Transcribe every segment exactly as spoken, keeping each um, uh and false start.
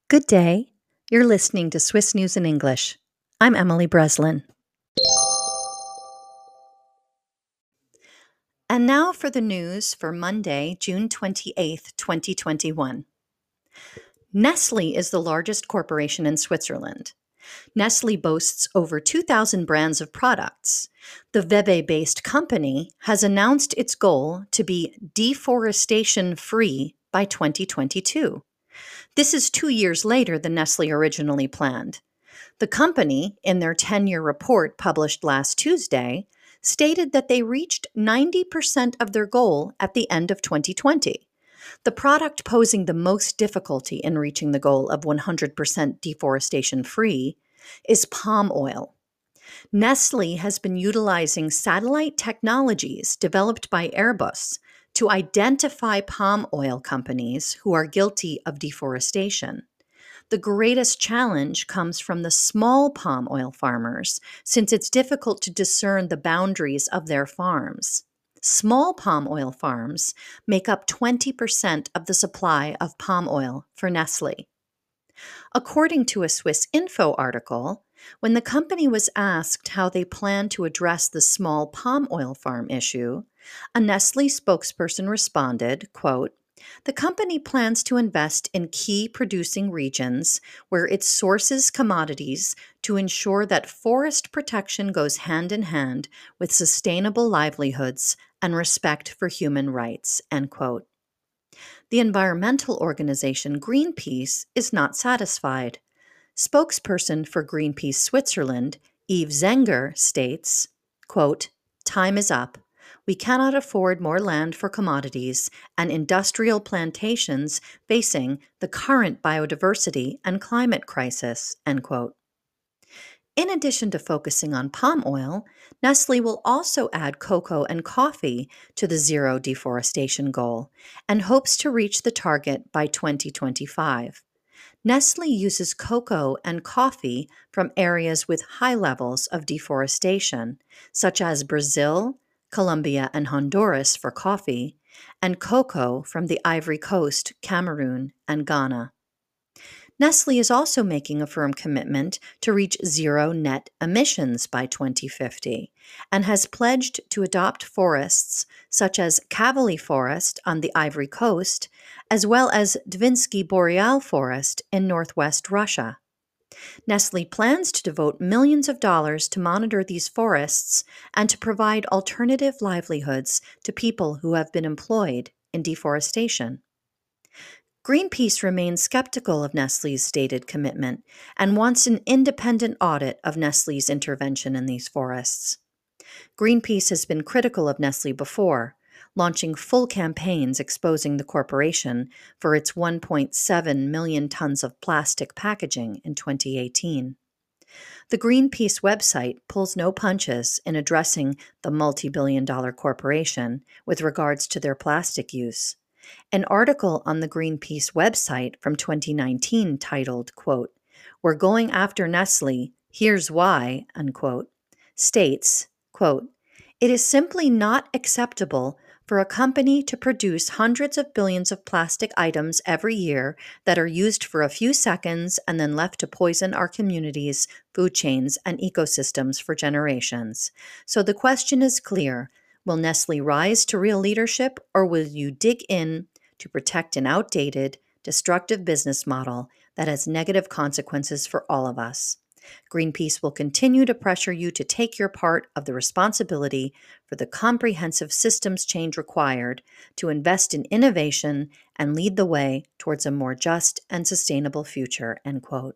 Good day. You're listening to Swiss News in English. I'm Emily Breslin. And now for the news for Monday, June twenty-eighth, twenty twenty-one. Nestlé is the largest corporation in Switzerland. Nestlé boasts over two thousand brands of products. The Vevey-based company has announced its goal to be deforestation-free by twenty twenty-two. This is two years later than Nestlé originally planned. The company, in their ten-year report published last Tuesday, stated that they reached ninety percent of their goal at the end of twenty twenty. The product posing the most difficulty in reaching the goal of one hundred percent deforestation-free is palm oil. Nestlé has been utilizing satellite technologies developed by Airbus to identify palm oil companies who are guilty of deforestation. The greatest challenge comes from the small palm oil farmers, since it's difficult to discern the boundaries of their farms. Small palm oil farms make up twenty percent of the supply of palm oil for Nestlé. According to a Swiss Info article, when the company was asked how they plan to address the small palm oil farm issue, a Nestlé spokesperson responded, quote, "The company plans to invest in key producing regions where it sources commodities to ensure that forest protection goes hand in hand with sustainable livelihoods and respect for human rights," end quote. The environmental organization Greenpeace is not satisfied. Spokesperson for Greenpeace Switzerland, Yves Zenger, states, quote, "Time is up. We cannot afford more land for commodities and industrial plantations facing the current biodiversity and climate crisis," end quote. In addition to focusing on palm oil, Nestlé will also add cocoa and coffee to the zero deforestation goal and hopes to reach the target by twenty twenty-five. Nestlé uses cocoa and coffee from areas with high levels of deforestation, such as Brazil, Colombia, and Honduras for coffee, and cocoa from the Ivory Coast, Cameroon, and Ghana. Nestlé is also making a firm commitment to reach zero net emissions by twenty fifty and has pledged to adopt forests such as Cavally Forest on the Ivory Coast, as well as Dvinsky Boreal Forest in northwest Russia. Nestlé plans to devote millions of dollars to monitor these forests and to provide alternative livelihoods to people who have been employed in deforestation. Greenpeace remains skeptical of Nestlé's stated commitment and wants an independent audit of Nestlé's intervention in these forests. Greenpeace has been critical of Nestlé before, launching full campaigns exposing the corporation for its one point seven million tons of plastic packaging in twenty eighteen. The Greenpeace website pulls no punches in addressing the multi-billion dollar corporation with regards to their plastic use. An article on the Greenpeace website from twenty nineteen titled, quote, "We're going after Nestlé, here's why," unquote, states, quote, "It is simply not acceptable for a company to produce hundreds of billions of plastic items every year that are used for a few seconds and then left to poison our communities, food chains, and ecosystems for generations. So the question is clear. Will Nestlé rise to real leadership, or will you dig in to protect an outdated, destructive business model that has negative consequences for all of us? Greenpeace will continue to pressure you to take your part of the responsibility for the comprehensive systems change required to invest in innovation and lead the way towards a more just and sustainable future," end quote.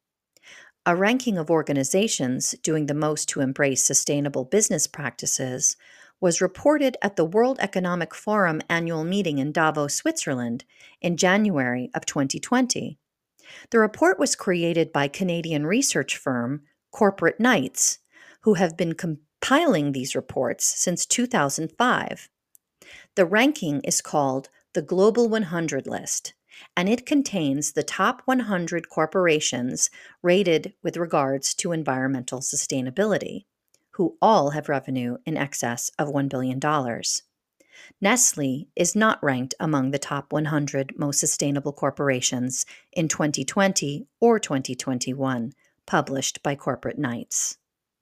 A ranking of organizations doing the most to embrace sustainable business practices was reported at the World Economic Forum annual meeting in Davos, Switzerland, in January of twenty twenty. The report was created by Canadian research firm Corporate Knights, who have been compiling these reports since two thousand five. The ranking is called the Global one hundred list, and it contains the top one hundred corporations rated with regards to environmental sustainability, who all have revenue in excess of one billion dollars. Nestle is not ranked among the top one hundred most sustainable corporations in twenty twenty or twenty twenty-one, published by Corporate Knights.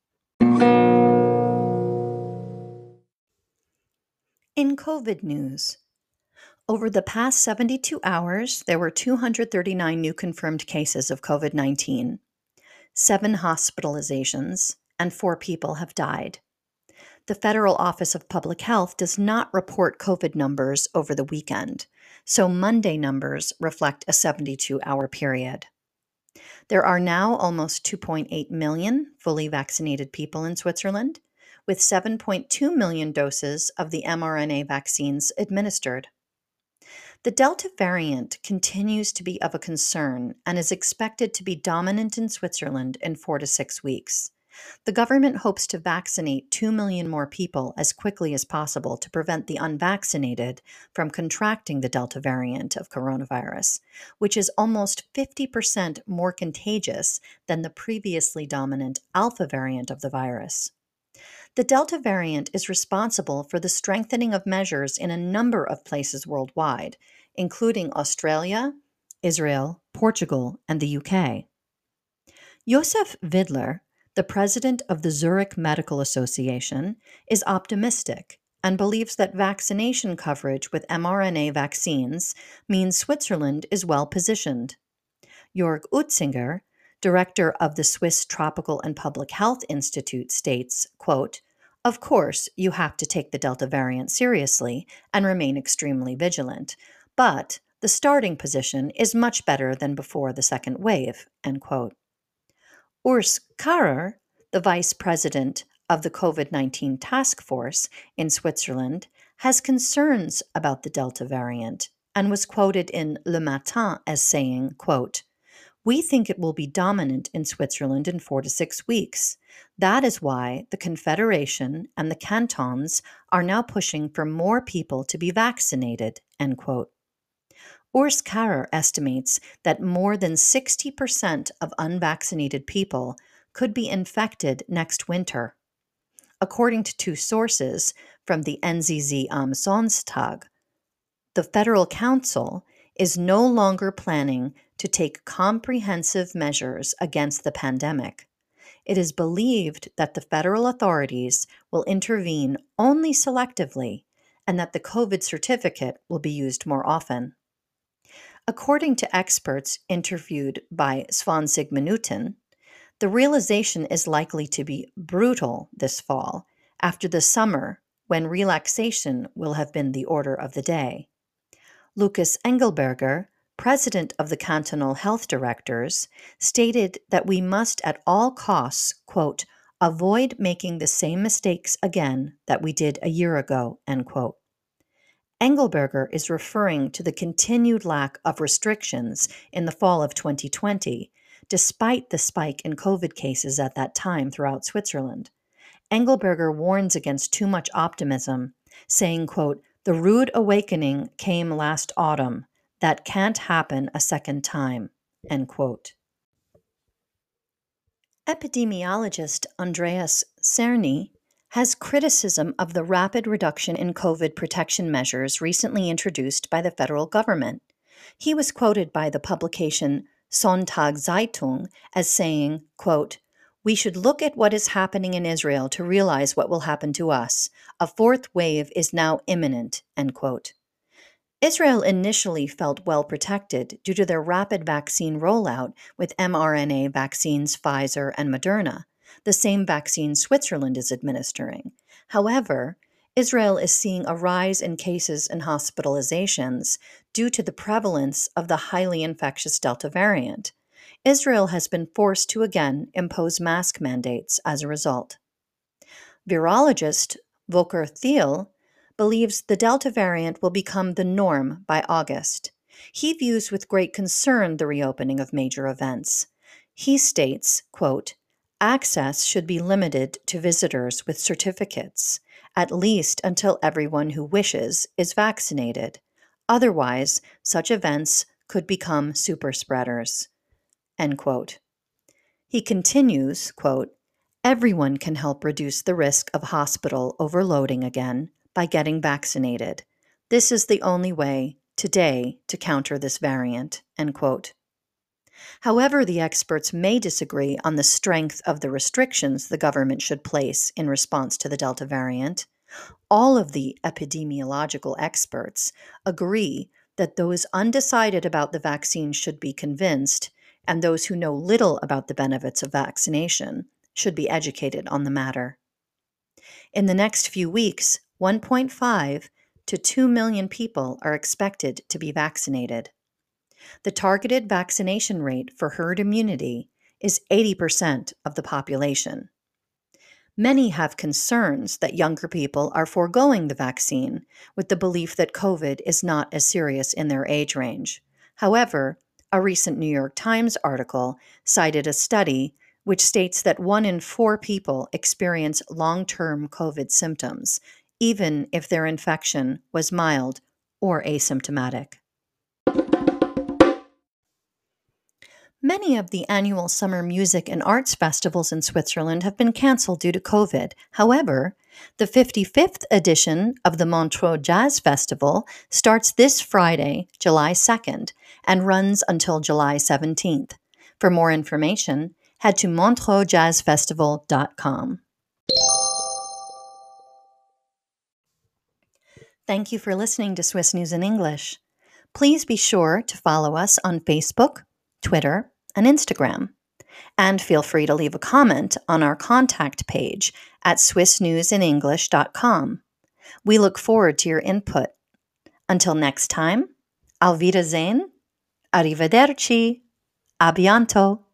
In COVID news, over the past seventy-two hours, there were two hundred thirty-nine new confirmed cases of COVID nineteen, seven hospitalizations, and four people have died. The Federal Office of Public Health does not report COVID numbers over the weekend, so Monday numbers reflect a seventy-two hour period. There are now almost two point eight million fully vaccinated people in Switzerland, with seven point two million doses of the mRNA vaccines administered. The Delta variant continues to be of a concern and is expected to be dominant in Switzerland in four to six weeks. The government hopes to vaccinate two million more people as quickly as possible to prevent the unvaccinated from contracting the Delta variant of coronavirus, which is almost fifty percent more contagious than the previously dominant Alpha variant of the virus. The Delta variant is responsible for the strengthening of measures in a number of places worldwide, including Australia, Israel, Portugal, and the U K. Josef Widler, the president of the Zurich Medical Association, is optimistic and believes that vaccination coverage with mRNA vaccines means Switzerland is well positioned. Jörg Utzinger, director of the Swiss Tropical and Public Health Institute, states, quote, "Of course, you have to take the Delta variant seriously and remain extremely vigilant, but the starting position is much better than before the second wave," end quote. Urs Karrer, the vice president of the COVID nineteen task force in Switzerland, has concerns about the Delta variant and was quoted in Le Matin as saying, quote, "We think it will be dominant in Switzerland in four to six weeks. That is why the Confederation and the cantons are now pushing for more people to be vaccinated," end quote. Urs Karrer estimates that more than sixty percent of unvaccinated people could be infected next winter. According to two sources from the N Z Z am Sonntag, the Federal Council is no longer planning to take comprehensive measures against the pandemic. It is believed that the federal authorities will intervene only selectively and that the COVID certificate will be used more often. According to experts interviewed by zwanzig Minuten, the realization is likely to be brutal this fall, after the summer, when relaxation will have been the order of the day. Lucas Engelberger, president of the Cantonal Health Directors, stated that we must at all costs, quote, "avoid making the same mistakes again that we did a year ago," end quote. Engelberger is referring to the continued lack of restrictions in the fall of twenty twenty, despite the spike in COVID cases at that time throughout Switzerland. Engelberger warns against too much optimism, saying, quote, "The rude awakening came last autumn. That can't happen a second time," end quote. Epidemiologist Andreas Cerny has criticism of the rapid reduction in COVID protection measures recently introduced by the federal government. He was quoted by the publication Sonntag Zeitung as saying, quote, "We should look at what is happening in Israel to realize what will happen to us. A fourth wave is now imminent," end quote. Israel initially felt well protected due to their rapid vaccine rollout with mRNA vaccines Pfizer and Moderna, the same vaccine Switzerland is administering. However, Israel is seeing a rise in cases and hospitalizations due to the prevalence of the highly infectious Delta variant. Israel has been forced to again impose mask mandates as a result. Virologist Volker Thiel believes the Delta variant will become the norm by August. He views with great concern the reopening of major events. He states, quote, "Access should be limited to visitors with certificates, at least until everyone who wishes is vaccinated. Otherwise, such events could become super spreaders," end quote. He continues, quote, "Everyone can help reduce the risk of hospital overloading again by getting vaccinated. This is the only way today to counter this variant, end quote. However, the experts may disagree on the strength of the restrictions the government should place in response to the Delta variant. All of the epidemiological experts agree that those undecided about the vaccine should be convinced, and those who know little about the benefits of vaccination should be educated on the matter. In the next few weeks, one point five to two million people are expected to be vaccinated. The targeted vaccination rate for herd immunity is eighty percent of the population. Many have concerns that younger people are foregoing the vaccine with the belief that COVID is not as serious in their age range. However, a recent New York Times article cited a study which states that one in four people experience long-term COVID symptoms, even if their infection was mild or asymptomatic. Many of the annual summer music and arts festivals in Switzerland have been canceled due to COVID. However, the fifty-fifth edition of the Montreux Jazz Festival starts this Friday, July second, and runs until July seventeenth. For more information, head to montreux jazz festival dot com. Thank you for listening to Swiss News in English. Please be sure to follow us on Facebook, Twitter, and Instagram. And feel free to leave a comment on our contact page at swiss news in english dot com. We look forward to your input. Until next time, auf Wiedersehen, arrivederci, a bientôt.